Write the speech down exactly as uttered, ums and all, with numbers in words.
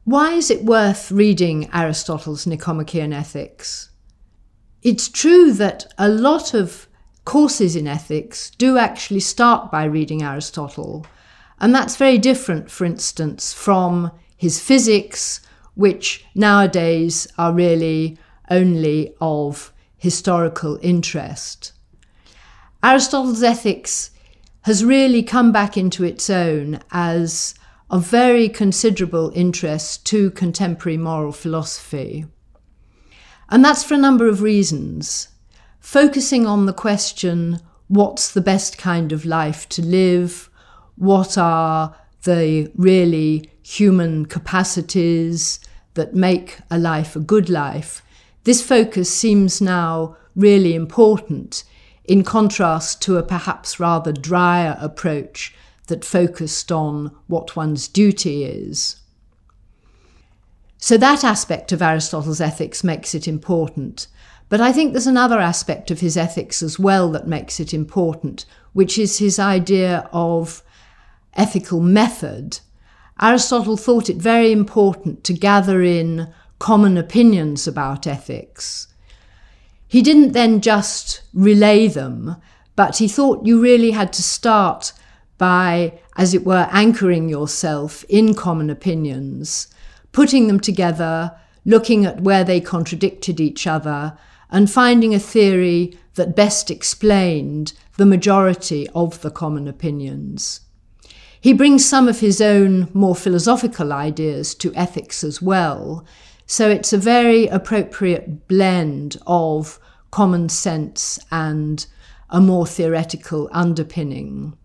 Why is it worth reading Aristotle's Nicomachean Ethics? It's true that a lot of courses in ethics do actually start by reading Aristotle, and that's very different, for instance, from his physics, which nowadays are really only of historical interest. Aristotle's ethics has really come back into its own as of very considerable interest to contemporary moral philosophy. And that's for a number of reasons. Focusing on the question, what's the best kind of life to live? What are the really human capacities that make a life a good life? This focus seems now really important, in contrast to a perhaps rather drier approach that focused on what one's duty is. So that aspect of Aristotle's ethics makes it important. But I think there's another aspect of his ethics as well that makes it important, which is his idea of ethical method. Aristotle thought it very important to gather in common opinions about ethics. He didn't then just relay them, but he thought you really had to start by, as it were, anchoring yourself in common opinions, putting them together, looking at where they contradicted each other, and finding a theory that best explained the majority of the common opinions. He brings some of his own more philosophical ideas to ethics as well, so it's a very appropriate blend of common sense and a more theoretical underpinning.